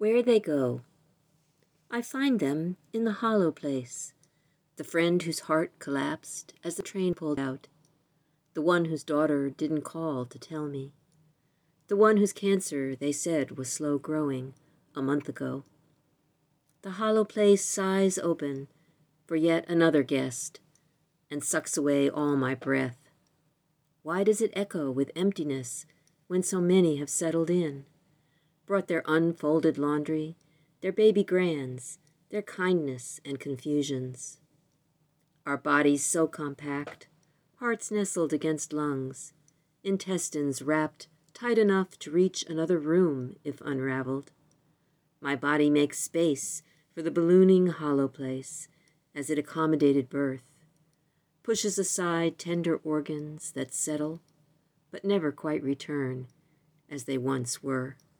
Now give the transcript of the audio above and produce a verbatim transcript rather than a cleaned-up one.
Where they go. I find them in the hollow place, the friend whose heart collapsed as the train pulled out, the one whose daughter didn't call to tell me, the one whose cancer they said was slow growing a month ago. The hollow place sighs open for yet another guest and sucks away all my breath. Why does it echo with emptiness when so many have settled in, brought their unfolded laundry, their baby grands, their kindness and confusions? Our bodies so compact, hearts nestled against lungs, intestines wrapped tight enough to reach another room if unraveled. My body makes space for the ballooning hollow place as it accommodated birth, pushes aside tender organs that settle but never quite return as they once were.